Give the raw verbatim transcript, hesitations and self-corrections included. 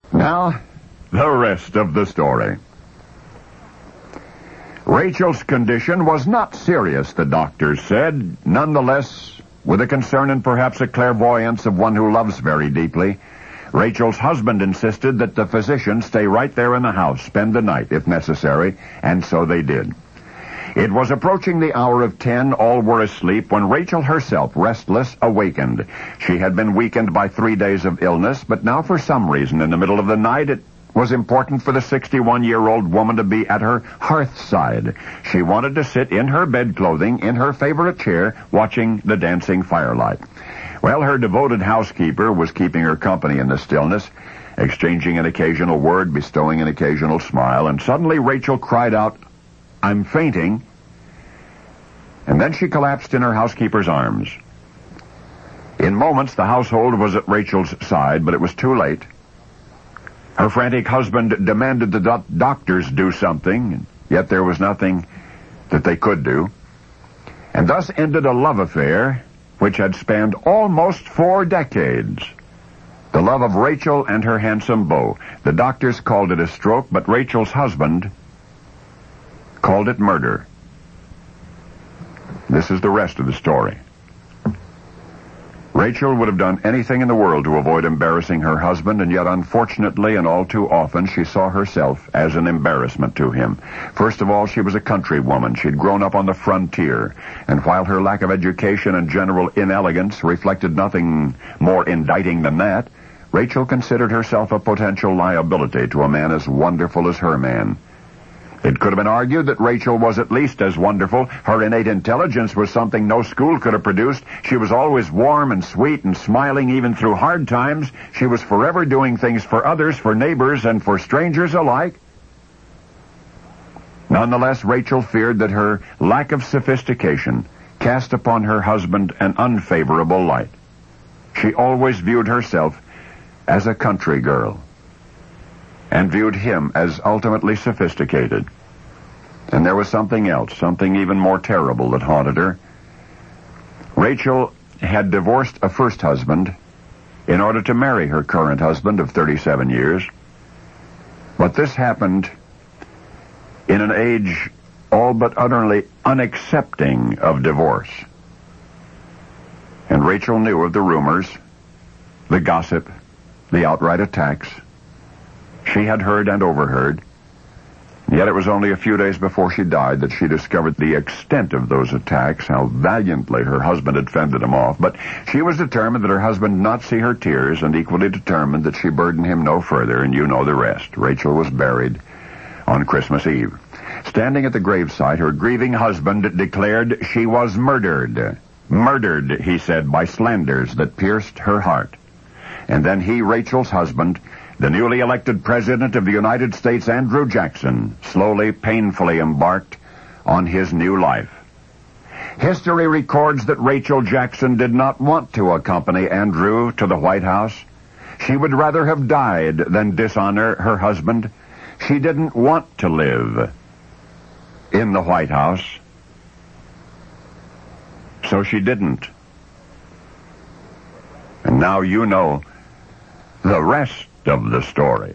Now, the rest of the story. Rachel's condition was not serious, the doctors said. Nonetheless, with a concern and perhaps a clairvoyance of one who loves very deeply, Rachel's husband insisted that the physician stay right there in the house, spend the night, if necessary, and so they did. It was approaching the hour of ten, all were asleep, when Rachel herself, restless, awakened. She had been weakened by three days of illness, but now for some reason, in the middle of the night, it was important for the sixty-one-year-old woman to be at her hearthside. She wanted to sit in her bedclothing, in her favorite chair, watching the dancing firelight. Well, her devoted housekeeper was keeping her company in the stillness, exchanging an occasional word, bestowing an occasional smile, and suddenly Rachel cried out, "I'm fainting," and then she collapsed in her housekeeper's arms. In moments, the household was at Rachel's side, but it was too late. Her frantic husband demanded the do- doctors do something, yet there was nothing that they could do. And thus ended a love affair which had spanned almost four decades. The love of Rachel and her handsome beau. The doctors called it a stroke, but Rachel's husband called it murder. This is the rest of the story. Rachel would have done anything in the world to avoid embarrassing her husband, and yet unfortunately and all too often she saw herself as an embarrassment to him. First of all, she was a country woman. She'd grown up on the frontier, and while her lack of education and general inelegance reflected nothing more indicting than that, Rachel considered herself a potential liability to a man as wonderful as her man. It could have been argued that Rachel was at least as wonderful. Her innate intelligence was something no school could have produced. She was always warm and sweet and smiling even through hard times. She was forever doing things for others, for neighbors, and for strangers alike. Nonetheless, Rachel feared that her lack of sophistication cast upon her husband an unfavorable light. She always viewed herself as a country girl, and viewed him as ultimately sophisticated. And there was something else, something even more terrible that haunted her. Rachel had divorced a first husband in order to marry her current husband of thirty-seven years. But this happened in an age all but utterly unaccepting of divorce. And Rachel knew of the rumors, the gossip, the outright attacks. She had heard and overheard. Yet it was only a few days before she died that she discovered the extent of those attacks, how valiantly her husband had fended them off. But she was determined that her husband not see her tears, and equally determined that she burden him no further, and you know the rest. Rachel was buried on Christmas Eve. Standing at the gravesite, her grieving husband declared she was murdered. Murdered, he said, by slanders that pierced her heart. And then he, Rachel's husband, the newly elected President of the United States, Andrew Jackson, slowly, painfully embarked on his new life. History records that Rachel Jackson did not want to accompany Andrew to the White House. She would rather have died than dishonor her husband. She didn't want to live in the White House, so she didn't. And now you know the rest of the story.